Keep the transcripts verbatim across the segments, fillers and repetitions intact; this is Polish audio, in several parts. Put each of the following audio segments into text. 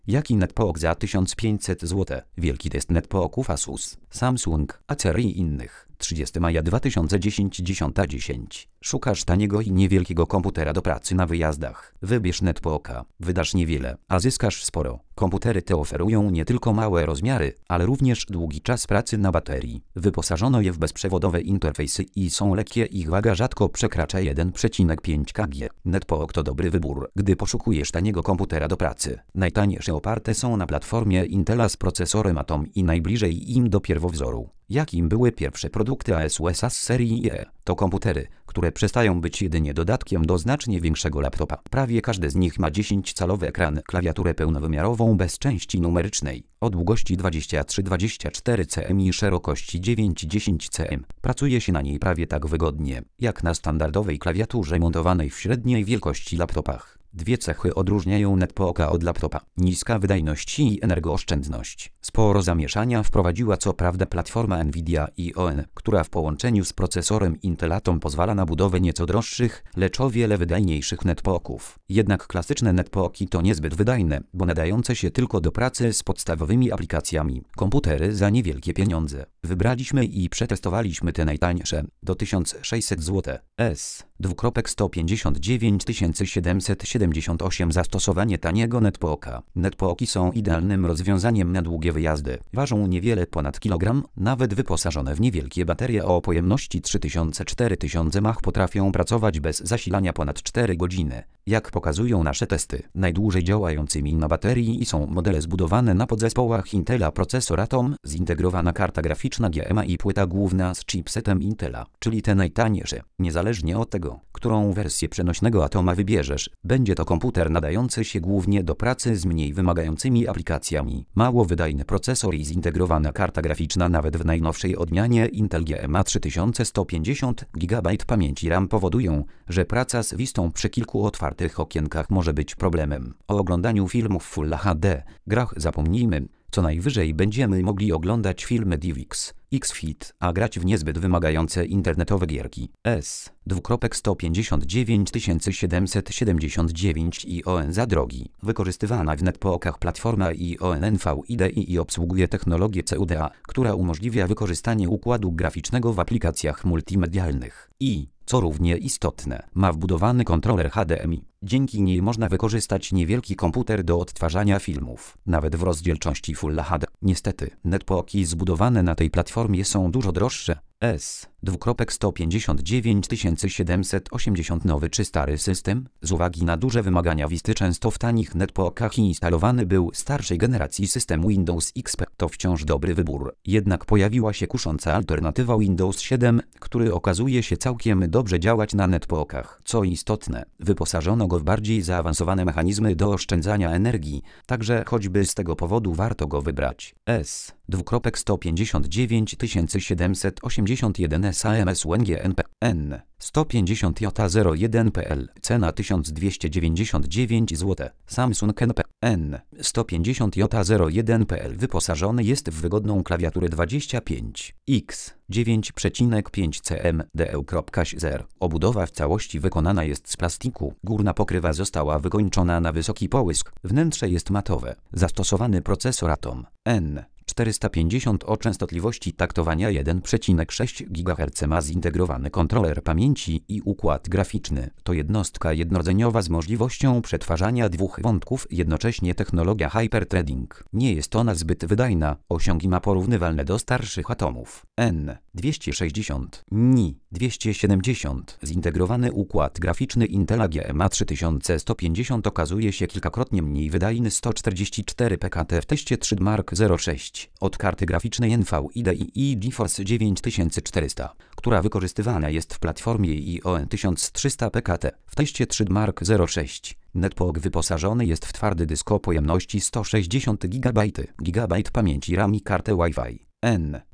Jaki netbook za tysiąc pięćset złotych? Wielki test netbooków Asus, Samsung, Acer i innych. trzydziestego maja dwa tysiące dziesiątego, dziesiąta dziesięć. Szukasz taniego i niewielkiego komputera do pracy na wyjazdach. Wybierz netbooka. Wydasz niewiele, a zyskasz sporo. Komputery te oferują nie tylko małe rozmiary, ale również długi czas pracy na baterii. Wyposażono je w bezprzewodowe interfejsy i są lekkie, ich waga rzadko przekracza jeden przecinek pięć kilogramów. Netbook to dobry wybór, gdy poszukujesz taniego komputera do pracy. Najtańsze oparte są na platformie Intela z procesorem Atom i najbliżej im do pierwowzoru. Jakim były pierwsze produkty Asusa z serii E? To komputery, które przestają być jedynie dodatkiem do znacznie większego laptopa. Prawie każdy z nich ma dziesięciocalowy ekran, klawiaturę pełnowymiarową bez części numerycznej, o długości dwadzieścia trzy do dwudziestu czterech centymetrów i szerokości dziewięć do dziesięciu centymetrów. Pracuje się na niej prawie tak wygodnie, jak na standardowej klawiaturze montowanej w średniej wielkości laptopach. Dwie cechy odróżniają netbooka od laptopa: niska wydajność i energooszczędność. Sporo zamieszania wprowadziła co prawda platforma Nvidia i O N, która w połączeniu z procesorem Intel Atom pozwala na budowę nieco droższych, lecz o wiele wydajniejszych netbooków. Jednak klasyczne netbooki to niezbyt wydajne, bo nadające się tylko do pracy z podstawowymi aplikacjami. Komputery za niewielkie pieniądze. Wybraliśmy i przetestowaliśmy te najtańsze, do tysiąc sześćset złotych. S. sto pięćdziesiąt dziewięć tysięcy siedemset siedemdziesiąt osiem Zastosowanie taniego netbooka. Netbooki są idealnym rozwiązaniem na długie wyjazdy. Ważą niewiele ponad kilogram, nawet wyposażone w niewielkie baterie o pojemności trzy tysiące do czterech tysięcy mAh potrafią pracować bez zasilania ponad cztery godziny. Jak pokazują nasze testy, najdłużej działającymi na baterii są modele zbudowane na podzespołach Intela, procesor Atom, zintegrowana karta graficzna G M A i płyta główna z chipsetem Intela, czyli te najtańsze. Niezależnie od tego, którą wersję przenośnego Atoma wybierzesz, będzie to komputer nadający się głównie do pracy z mniej wymagającymi aplikacjami. Mało wydajny procesor i zintegrowana karta graficzna nawet w najnowszej odmianie Intel G M A trzy tysiące sto pięćdziesiąt gigabajtów pamięci RAM powodują, że praca z Vistą przy kilku otwartych okienkach może być problemem. O oglądaniu filmów Full H D, grach zapomnijmy. Co najwyżej będziemy mogli oglądać filmy DivX, Xfit, a grać w niezbyt wymagające internetowe gierki. S. sto pięćdziesiąt dziewięć tysięcy siedemset siedemdziesiąt dziewięć i O N za drogi. Wykorzystywana w netbookach platforma i O N N V I D I i obsługuje technologię C U D A, która umożliwia wykorzystanie układu graficznego w aplikacjach multimedialnych. I, co równie istotne, ma wbudowany kontroler H D M I. Dzięki niej można wykorzystać niewielki komputer do odtwarzania filmów, nawet w rozdzielczości Full H D. Niestety, netbooki zbudowane na tej platformie są dużo droższe. S. sto pięćdziesiąt dziewięć tysięcy siedemset osiemdziesiąt Nowy czy stary system? Z uwagi na duże wymagania Visty często w tanich netbookach instalowany był starszej generacji system Windows X P. To wciąż dobry wybór. Jednak pojawiła się kusząca alternatywa Windows siedem, który okazuje się całkiem dobrze działać na netbookach. Co istotne, wyposażono go w bardziej zaawansowane mechanizmy do oszczędzania energii, także choćby z tego powodu warto go wybrać. S. sto pięćdziesiąt dziewięć tysięcy siedemset osiemdziesiąt jeden SAMSUNG N sto pięćdziesiąt J zero jeden P L cena tysiąc dwieście dziewięćdziesiąt dziewięć złotych. Samsung N sto pięćdziesiąt J zero jeden P L wyposażony jest w wygodną klawiaturę dwadzieścia pięć X dziewięć przecinek pięć cm D E zero. Obudowa w całości wykonana jest z plastiku. Górna pokrywa została wykończona na wysoki połysk. Wnętrze jest matowe. Zastosowany procesor Atom N czterysta pięćdziesiąt o częstotliwości taktowania jeden przecinek sześć gigaherca ma zintegrowany kontroler pamięci i układ graficzny. To jednostka jednorodzeniowa z możliwością przetwarzania dwóch wątków jednocześnie. Technologia hyperthreading. Nie jest ona zbyt wydajna. Osiągi ma porównywalne do starszych Atomów. N dwieście sześćdziesiąt N I dwieście siedemdziesiąt. Zintegrowany układ graficzny Intela G M A trzy tysiące sto pięćdziesiąt okazuje się kilkakrotnie mniej wydajny. sto czterdzieści cztery P K T w teście trzy D Mark zero sześć. Od karty graficznej N V I D I i GeForce dziewięć tysięcy czterysta, która wykorzystywana jest w platformie i O N tysiąc trzysta P K T w teście trzy D Mark zero sześć. Netbook wyposażony jest w twardy dysk o pojemności sto sześćdziesiąt gigabajtów, gigabajt pamięci RAM i kartę Wi-Fi. N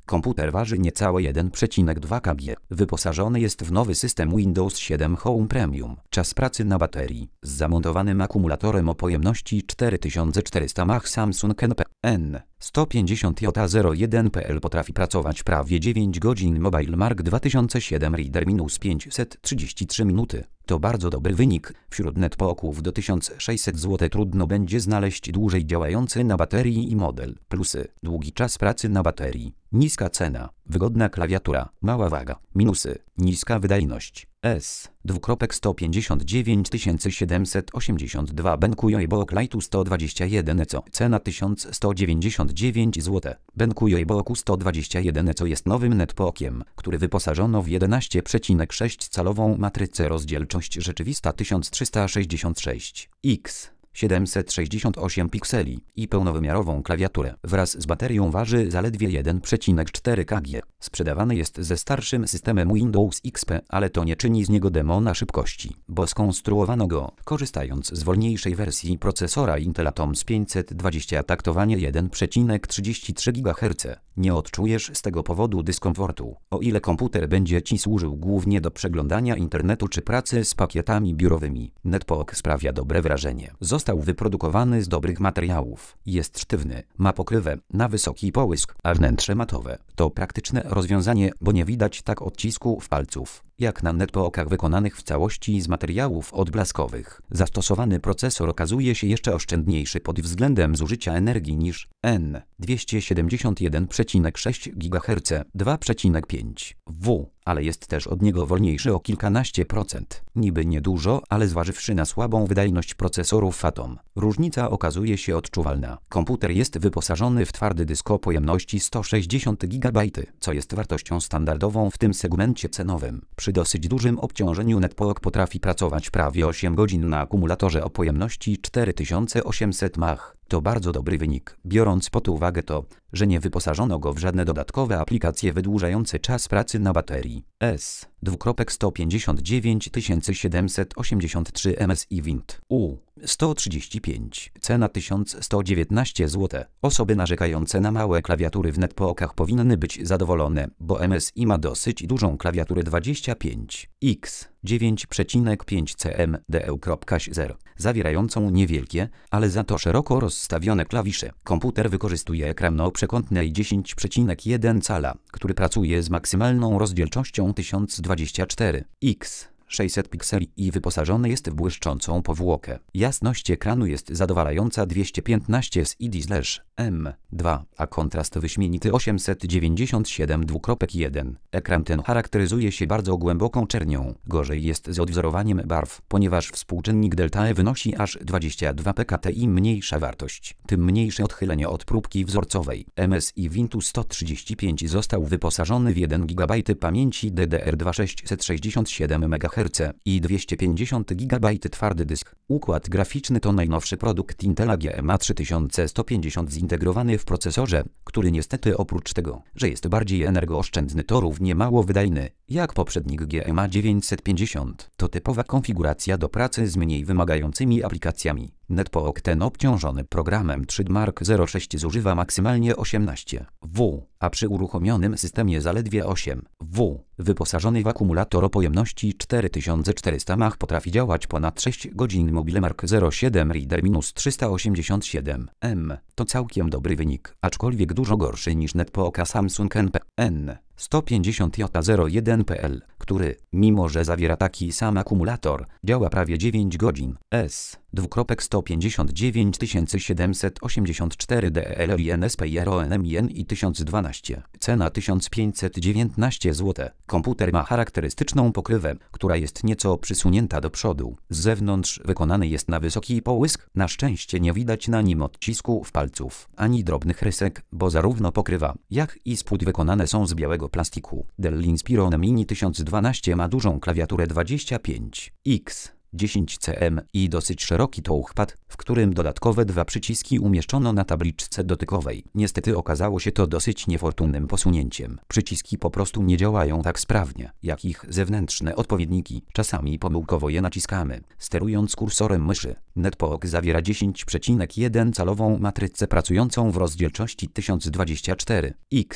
Komputer waży niecałe jeden przecinek dwa kilograma. Wyposażony jest w nowy system Windows siedem Home Premium. Czas pracy na baterii. Z zamontowanym akumulatorem o pojemności cztery tysiące czterysta mAh Samsung N sto pięćdziesiąt J zero jeden P L potrafi pracować prawie dziewięć godzin. Mobile Mark dwa tysiące siedem Reader minus pięćset trzydzieści trzy minuty. To bardzo dobry wynik. Wśród netbooków do tysiąc sześćset złotych trudno będzie znaleźć dłużej działający na baterii i model. Plusy: długi czas pracy na baterii, niska cena, wygodna klawiatura, mała waga. Minusy: niska wydajność. S sto pięćdziesiąt dziewięć tysięcy siedemset osiemdziesiąt dwa BenQ Backlightu sto dwadzieścia jeden E C O. Cena tysiąc sto dziewięćdziesiąt dziewięć złotych. BenQ Backlightu sto dwadzieścia jeden E C O jest nowym netbookiem, który wyposażono w jedenaście przecinek sześć calową matrycę rozdzielczość rzeczywista tysiąc trzysta sześćdziesiąt sześć x siedemset sześćdziesiąt osiem pikseli i pełnowymiarową klawiaturę. Wraz z baterią waży zaledwie jeden przecinek cztery kilograma. Sprzedawany jest ze starszym systemem Windows X P, ale to nie czyni z niego demona szybkości, bo skonstruowano go, korzystając z wolniejszej wersji procesora Intel Atom z pięćset dwadzieścia taktowanie jeden przecinek trzydzieści trzy gigaherca. Nie odczujesz z tego powodu dyskomfortu, o ile komputer będzie Ci służył głównie do przeglądania internetu czy pracy z pakietami biurowymi. Netbook sprawia dobre wrażenie. Został wyprodukowany z dobrych materiałów. Jest sztywny, ma pokrywę na wysoki połysk, a wnętrze matowe. To praktyczne rozwiązanie, bo nie widać tak odcisków palców, jak na netbookach wykonanych w całości z materiałów odblaskowych. Zastosowany procesor okazuje się jeszcze oszczędniejszy pod względem zużycia energii niż N dwieście siedemdziesiąt jeden przecinek sześć gigaherca dwa przecinek pięć W, ale jest też od niego wolniejszy o kilkanaście procent. Niby niedużo, ale zważywszy na słabą wydajność procesorów Atom, różnica okazuje się odczuwalna. Komputer jest wyposażony w twardy dysk o pojemności sto sześćdziesiąt gigabajtów, co jest wartością standardową w tym segmencie cenowym. Przy dosyć dużym obciążeniu netbook potrafi pracować prawie osiem godzin na akumulatorze o pojemności cztery tysiące osiemset mAh. To bardzo dobry wynik, biorąc pod uwagę to, że nie wyposażono go w żadne dodatkowe aplikacje wydłużające czas pracy na baterii. S sto pięćdziesiąt dziewięć tysięcy siedemset osiemdziesiąt trzy M S I Wind U sto trzydzieści pięć. Cena tysiąc sto dziewiętnaście złotych. Osoby narzekające na małe klawiatury w netbookach powinny być zadowolone, bo M S I ma dosyć dużą klawiaturę dwadzieścia pięć x dziewięć przecinek pięć cm D E U zero, zawierającą niewielkie, ale za to szeroko rozstawione klawisze. Komputer wykorzystuje ekran o przekątnej dziesięć przecinek jeden cala, który pracuje z maksymalną rozdzielczością tysiąc dwadzieścia cztery x sześćset pikseli i wyposażony jest w błyszczącą powłokę. Jasność ekranu jest zadowalająca dwieście piętnaście S I D M dwa, a kontrast wyśmienity osiemset dziewięćdziesiąt siedem przecinek jeden. Ekran ten charakteryzuje się bardzo głęboką czernią. Gorzej jest z odwzorowaniem barw, ponieważ współczynnik delta E wynosi aż dwadzieścia dwa p k t. Im mniejsza wartość, tym mniejsze odchylenie od próbki wzorcowej. M S I Windows sto trzydzieści pięć został wyposażony w jeden gigabajt pamięci D D R dwa sześćset sześćdziesiąt siedem megaherców i dwieście pięćdziesiąt gigabajtów twardy dysk. Układ graficzny to najnowszy produkt Intela G M A trzy tysiące sto pięćdziesiąt zintegrowany w procesorze, który niestety oprócz tego, że jest bardziej energooszczędny, to równie mało wydajny, jak poprzednik G M A dziewięćset pięćdziesiąt. To typowa konfiguracja do pracy z mniej wymagającymi aplikacjami. Netbook ten obciążony programem trzy D Mark zero sześć zużywa maksymalnie osiemnaście W, a przy uruchomionym systemie zaledwie osiem W. Wyposażony w akumulator o pojemności cztery tysiące czterysta mAh potrafi działać ponad sześć godzin. Mobile Mark zero siedem Reader minus trzysta osiemdziesiąt siedem M to całkiem dobry wynik, aczkolwiek dużo gorszy niż netbooka Samsung N sto pięćdziesiąt J zero jeden P L, który, mimo że zawiera taki sam akumulator, działa prawie dziewięć godzin. S sto pięćdziesiąt dziewięć tysięcy siedemset osiemdziesiąt cztery D E L I N S P I R O N M I N i tysiąc dwanaście. Cena tysiąc pięćset dziewiętnaście złotych. Komputer ma charakterystyczną pokrywę, która jest nieco przysunięta do przodu. Z zewnątrz wykonany jest na wysoki połysk. Na szczęście nie widać na nim odcisków palców, ani drobnych rysek, bo zarówno pokrywa, jak i spód wykonane są z białego plastiku. Dell Inspiron Mini tysiąc dwanaście ma dużą klawiaturę dwadzieścia pięć x dziesięć cm i dosyć szeroki touchpad, w którym dodatkowe dwa przyciski umieszczono na tabliczce dotykowej. Niestety okazało się to dosyć niefortunnym posunięciem. Przyciski po prostu nie działają tak sprawnie, jak ich zewnętrzne odpowiedniki. Czasami pomyłkowo je naciskamy, sterując kursorem myszy. Netbook zawiera dziesięć przecinek jeden calową matrycę pracującą w rozdzielczości tysiąc dwadzieścia cztery x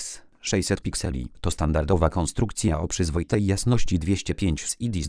sześćset pikseli. To standardowa konstrukcja o przyzwoitej jasności dwieście pięć z I D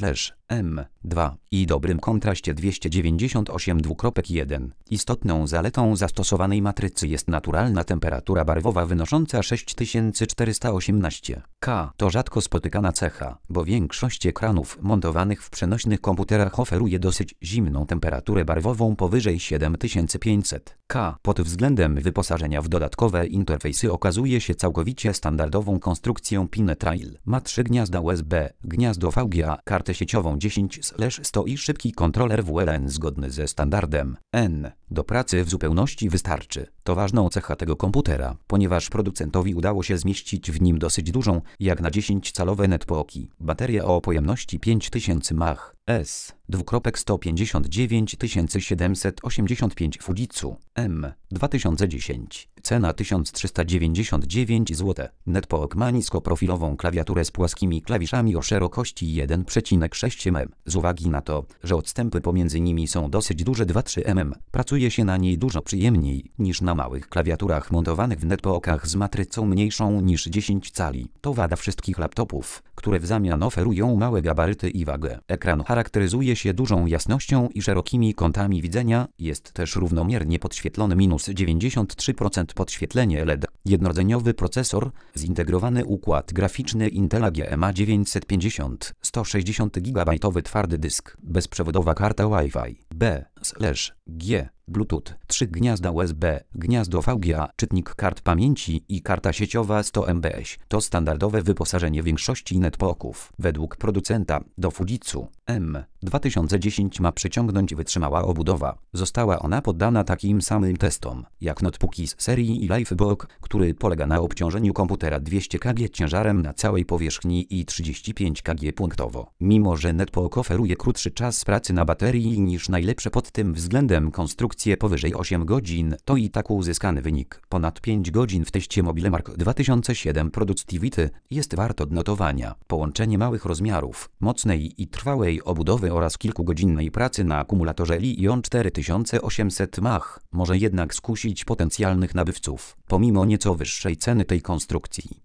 M dwa i dobrym kontraście dwieście dziewięćdziesiąt osiem przecinek jeden. Istotną zaletą zastosowanej matrycy jest naturalna temperatura barwowa wynosząca sześć tysięcy czterysta osiemnaście K. To rzadko spotykana cecha, bo większość ekranów montowanych w przenośnych komputerach oferuje dosyć zimną temperaturę barwową powyżej siedem tysięcy pięćset K. Pod względem wyposażenia w dodatkowe interfejsy okazuje się całkowicie standardową konstrukcją Pinetrail. Ma trzy gniazda U S B, gniazdo V G A, kartę sieciową dziesięć sto i szybki kontroler W L A N zgodny ze standardem N. Do pracy w zupełności wystarczy. To ważną cechą tego komputera, ponieważ producentowi udało się zmieścić w nim dosyć dużą, jak na dziesięciocalowe netbooki, baterię o pojemności pięć tysięcy mAh. S. sto pięćdziesiąt dziewięć tysięcy siedemset osiemdziesiąt pięć Fujitsu M. dwa tysiące dziesięć. Cena tysiąc trzysta dziewięćdziesiąt dziewięć złotych. Netbook ma niskoprofilową klawiaturę z płaskimi klawiszami o szerokości jeden przecinek sześć milimetrów. Z uwagi na to, że odstępy pomiędzy nimi są dosyć duże dwa do trzech milimetrów, pracuje się na niej dużo przyjemniej niż na małych klawiaturach montowanych w netbookach z matrycą mniejszą niż dziesięć cali. To wada wszystkich laptopów, które w zamian oferują małe gabaryty i wagę. Ekran charakteryzuje się dużą jasnością i szerokimi kątami widzenia, jest też równomiernie podświetlony minus dziewięćdziesiąt trzy procent podświetlenie L E D. Jednorodzeniowy procesor, zintegrowany układ graficzny Intela G M A dziewięćset pięćdziesiąt, sto sześćdziesiąt gigabajtów twardy dysk, bezprzewodowa karta Wi-Fi, B, slash, G, Bluetooth, trzy gniazda U S B, gniazdo V G A, czytnik kart pamięci i karta sieciowa sto megabajtów. To standardowe wyposażenie większości netbooków. Według producenta do Fujitsu M. dwa tysiące dziesięć ma przyciągnąć wytrzymała obudowa. Została ona poddana takim samym testom, jak notebooki z serii Livebook, który polega na obciążeniu komputera dwieście kilogramów ciężarem na całej powierzchni i trzydzieści pięć kilogramów punktowo. Mimo że netbook oferuje krótszy czas pracy na baterii niż najlepsze pod tym względem konstrukcje powyżej osiem godzin, to i tak uzyskany wynik ponad pięć godzin w teście MobileMark dwa tysiące siedem Productivity jest wart odnotowania. Połączenie małych rozmiarów, mocnej i trwałej obudowy oraz kilkugodzinnej pracy na akumulatorze Li-ion cztery tysiące osiemset mAh może jednak skusić potencjalnych nabywców, pomimo nieco wyższej ceny tej konstrukcji.